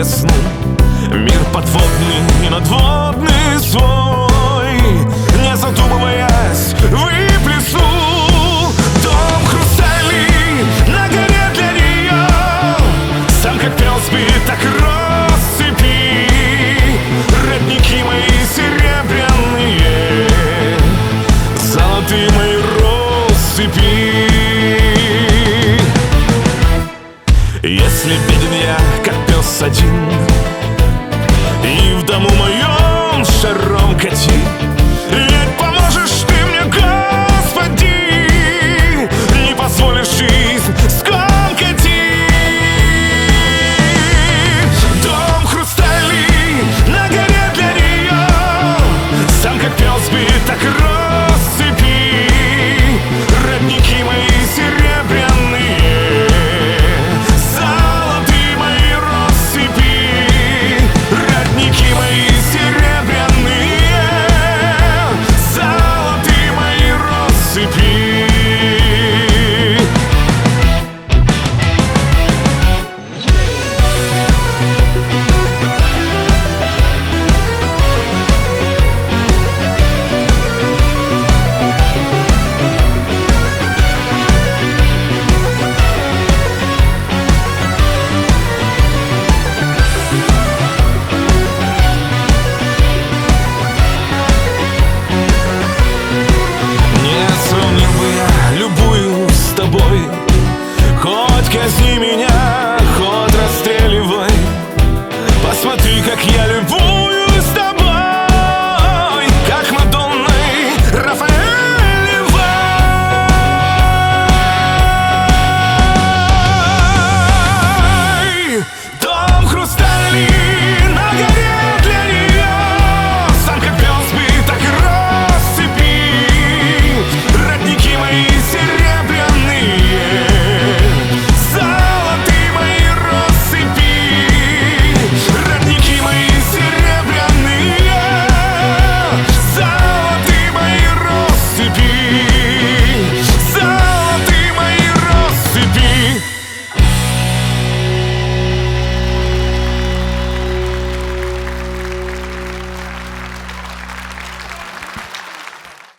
весну. Мир подводный и надводный свой, не задумываясь, выплеснул. Дом хрустальный на горе для нее, сам как пел спит, так россыпи. Родники мои серебряные, золотые мои россыпи. Если беден я, как пес один,